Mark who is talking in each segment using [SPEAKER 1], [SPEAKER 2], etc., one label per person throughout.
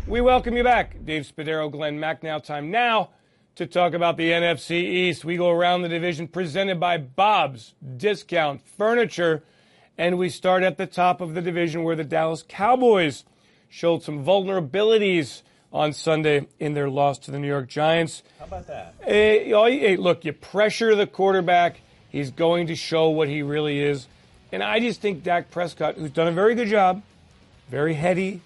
[SPEAKER 1] We welcome you back. Dave Spadaro, Glenn Macnow. Time now to talk about the NFC East. We go around the division presented by Bob's Discount Furniture. And we start at the top of the division where the Dallas Cowboys showed some vulnerabilities on Sunday in their loss to the New York Giants.
[SPEAKER 2] How about that?
[SPEAKER 1] Hey, look, you pressure the quarterback. He's going to show what he really is. And I just think Dak Prescott, who's done a very good job, very heady,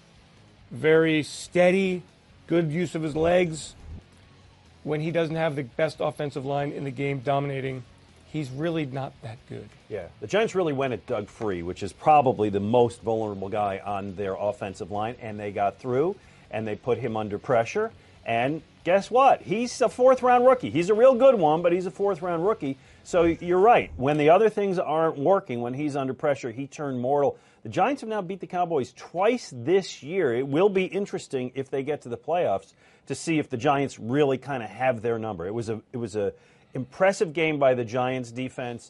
[SPEAKER 1] very steady, good use of his legs, when he doesn't have the best offensive line in the game dominating, he's really not that good.
[SPEAKER 2] Yeah, the Giants really went at Doug Free, which is probably the most vulnerable guy on their offensive line, and they got through, and they put him under pressure. And guess what? He's a fourth-round rookie. He's a real good one, but he's a fourth-round rookie. So you're right. When the other things aren't working, when he's under pressure, he turned mortal. The Giants have now beat the Cowboys twice this year. It will be interesting if they get to the playoffs to see if the Giants really kind of have their number. It was a impressive game by the Giants defense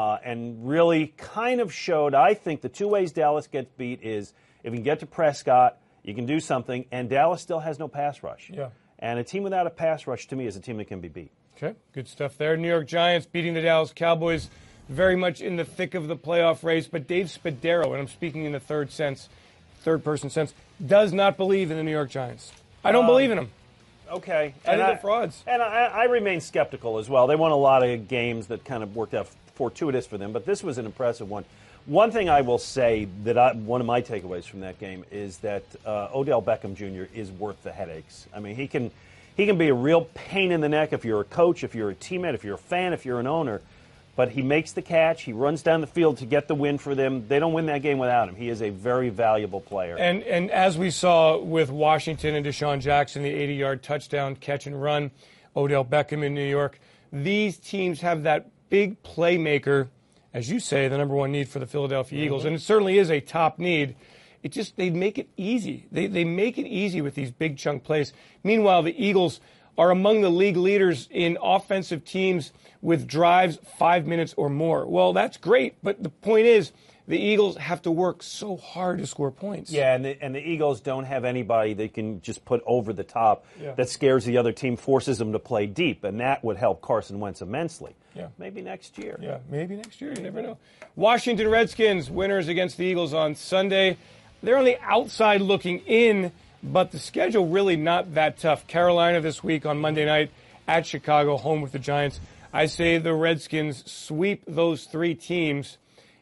[SPEAKER 2] and really kind of showed, I think, the two ways Dallas gets beat is if you can get to Prescott, you can do something, and Dallas still has no pass rush.
[SPEAKER 1] Yeah.
[SPEAKER 2] And a team without a pass rush, to me, is a team that can be beat.
[SPEAKER 1] Okay, good stuff there. New York Giants beating the Dallas Cowboys very much in the thick of the playoff race, but Dave Spadaro, and I'm speaking in the third-person sense, does not believe in the New York Giants. I don't believe in them.
[SPEAKER 2] Okay.
[SPEAKER 1] I think they're frauds.
[SPEAKER 2] And I remain skeptical as well. They won a lot of games that kind of worked out fortuitous for them, but this was an impressive one. One thing I will say that one of my takeaways from that game is that Odell Beckham Jr. is worth the headaches. I mean, he can be a real pain in the neck if you're a coach, if you're a teammate, if you're a fan, if you're an owner. But he makes the catch. He runs down the field to get the win for them. They don't win that game without him. He is a very valuable player.
[SPEAKER 1] And as we saw with Washington and Deshaun Jackson, the 80-yard touchdown catch and run, Odell Beckham in New York, these teams have that big playmaker, as you say, the number one need for the Philadelphia Eagles. And it certainly is a top need. It just, they make it easy. They make it easy with these big chunk plays. Meanwhile, the Eagles are among the league leaders in offensive teams with drives 5 minutes or more. Well, that's great, but the point is the Eagles have to work so hard to score points.
[SPEAKER 2] Yeah, and the Eagles don't have anybody they can just put over the top that scares the other team, forces them to play deep, and that would help Carson Wentz immensely.
[SPEAKER 1] Yeah.
[SPEAKER 2] Maybe next year.
[SPEAKER 1] Yeah, maybe next year. You never know. Washington Redskins, winners against the Eagles on Sunday. They're on the outside looking in, but the schedule really not that tough. Carolina this week on Monday night at Chicago, home with the Giants. I say the Redskins sweep those three teams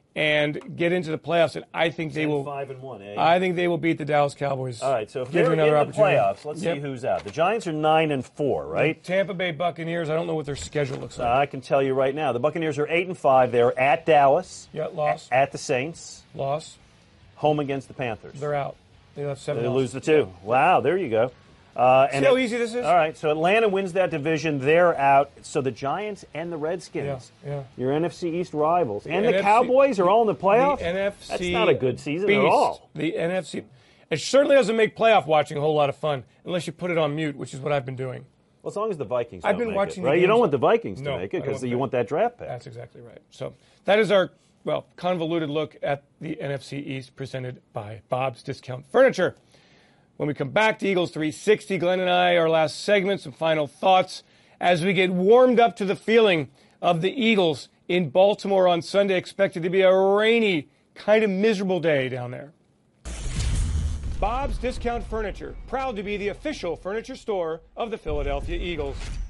[SPEAKER 1] and get into the playoffs, and I think they will.
[SPEAKER 2] 5-1, eh?
[SPEAKER 1] I think they will beat the Dallas Cowboys.
[SPEAKER 2] All right, so if they're in the playoffs, let's see who's out. The Giants are 9-4, right?
[SPEAKER 1] The Tampa Bay Buccaneers. I don't know what their schedule looks like.
[SPEAKER 2] I can tell you right now, the Buccaneers are 8-5. They're at Dallas.
[SPEAKER 1] Yeah, loss.
[SPEAKER 2] At the Saints.
[SPEAKER 1] Loss.
[SPEAKER 2] Home against the Panthers.
[SPEAKER 1] They're out. They have 7
[SPEAKER 2] They
[SPEAKER 1] losses.
[SPEAKER 2] lose the 2. Wow, there you go.
[SPEAKER 1] See how easy this is?
[SPEAKER 2] All right, so Atlanta wins that division. They're out. So the Giants and the Redskins, your NFC East rivals, and the Cowboys are all in the playoffs?
[SPEAKER 1] The NFC
[SPEAKER 2] That's not a good season
[SPEAKER 1] beast.
[SPEAKER 2] at all.
[SPEAKER 1] The NFC. It certainly doesn't make playoff watching a whole lot of fun unless you put it on mute, which is what I've been doing.
[SPEAKER 2] Well, as long as the Vikings
[SPEAKER 1] I've
[SPEAKER 2] don't
[SPEAKER 1] been
[SPEAKER 2] make
[SPEAKER 1] watching
[SPEAKER 2] it, right?
[SPEAKER 1] the
[SPEAKER 2] You don't
[SPEAKER 1] games.
[SPEAKER 2] want the Vikings to
[SPEAKER 1] No,
[SPEAKER 2] make it
[SPEAKER 1] I don't
[SPEAKER 2] because
[SPEAKER 1] want
[SPEAKER 2] you
[SPEAKER 1] that.
[SPEAKER 2] want that draft pick.
[SPEAKER 1] That's exactly right. So that is our, convoluted look at the NFC East presented by Bob's Discount Furniture. When we come back to Eagles 360, Glenn and I, our last segment, some final thoughts as we get warmed up to the feeling of the Eagles in Baltimore on Sunday. Expected to be a rainy, kind of miserable day down there. Bob's Discount Furniture, proud to be the official furniture store of the Philadelphia Eagles.